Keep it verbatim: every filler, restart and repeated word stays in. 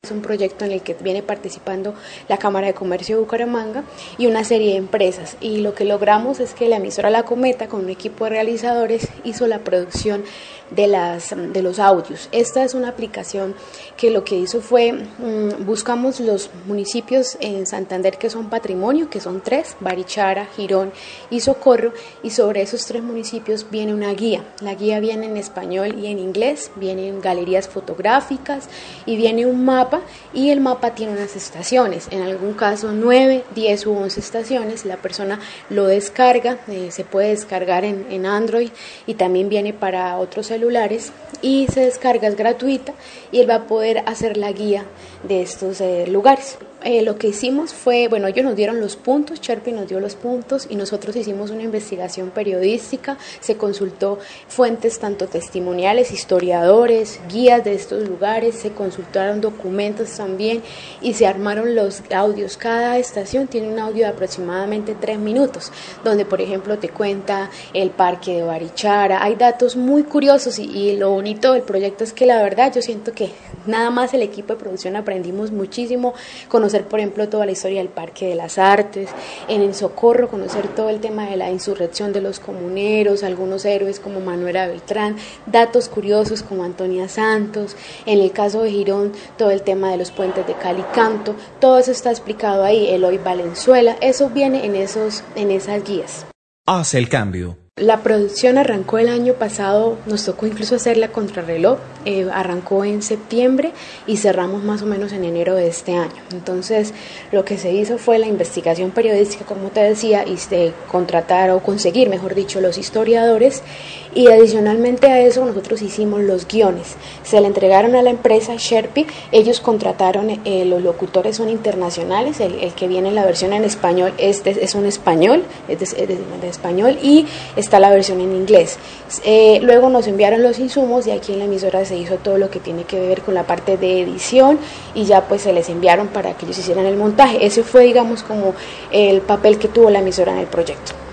Es un proyecto en el que viene participando la Cámara de Comercio de Bucaramanga y una serie de empresas, y lo que logramos es que la emisora La Cometa con un equipo de realizadores hizo la producción de, las, de los audios. Esta es una aplicación que lo que hizo fue, mmm, buscamos los municipios en Santander que son patrimonio, que son tres, Barichara, Girón y Socorro, y sobre esos tres municipios viene una guía. La guía viene en español y en inglés, vienen galerías fotográficas y viene un mapa, y el mapa tiene unas estaciones, en algún caso nueve, diez u once estaciones. La persona lo descarga, eh, se puede descargar en, en Android y también viene para otros celulares, y se descarga, es gratuita, y él va a poder hacer la guía de estos eh, lugares. Eh, lo que hicimos fue, bueno, ellos nos dieron los puntos, Sherpy nos dio los puntos y nosotros hicimos una investigación periodística, se consultó fuentes tanto testimoniales, historiadores, guías de estos lugares, se consultaron documentos también y se armaron los audios. Cada estación tiene un audio de aproximadamente tres minutos, donde por ejemplo te cuenta el parque de Barichara, hay datos muy curiosos, y, y lo bonito del proyecto es que la verdad yo siento que nada más el equipo de producción aprendimos muchísimo, conocer por ejemplo toda la historia del Parque de las Artes, en el Socorro conocer todo el tema de la insurrección de los comuneros, algunos héroes como Manuela Beltrán, datos curiosos como Antonia Santos, en el caso de Girón todo el tema de los puentes de Calicanto, todo eso está explicado ahí, Eloy Valenzuela, eso viene en, esos, en esas guías. Hace el cambio. La producción arrancó el año pasado, nos tocó incluso hacerla contrarreloj, eh, arrancó en septiembre y cerramos más o menos en enero de este año. Entonces lo que se hizo fue la investigación periodística, como te decía, y de contratar o conseguir, mejor dicho, los historiadores, y adicionalmente a eso nosotros hicimos los guiones. Se le entregaron a la empresa Sherpy, ellos contrataron, eh, los locutores son internacionales, el, el que viene en la versión en español, este es un español, es de, es de, de español, y está la versión en inglés. Eh, luego nos enviaron los insumos y aquí en la emisora se hizo todo lo que tiene que ver con la parte de edición, y ya pues se les enviaron para que ellos hicieran el montaje. Ese fue, digamos, como el papel que tuvo la emisora en el proyecto.